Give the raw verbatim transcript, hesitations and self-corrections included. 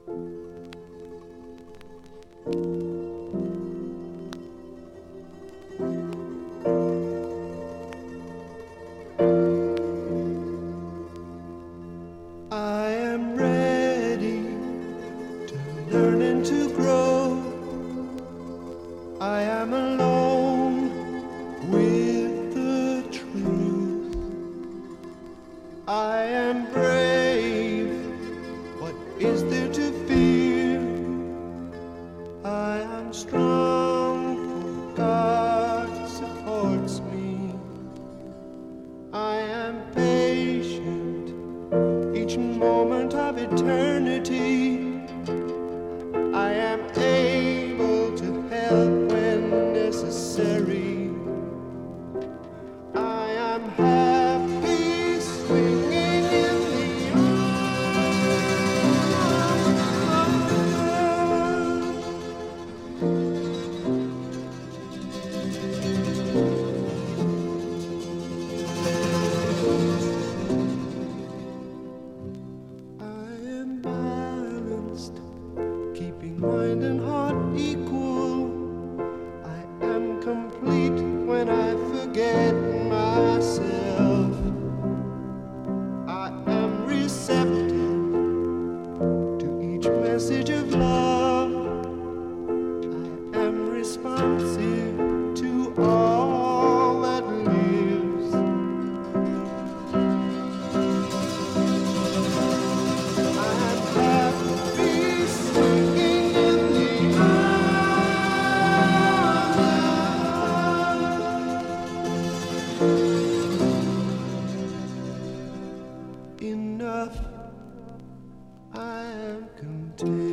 I am ready to learn and to grow. I am alone with the truth. I am brave. What is there to fear? I am strong, for God supports me. I am patient, each moment of eternity. I am able to help when necessary. I am happy swinging in the mind and heart equal. I am complete when I forget myself. I am receptive to each message of love. I am responsive to all that lives. I am happy swinging in the enough, I am content.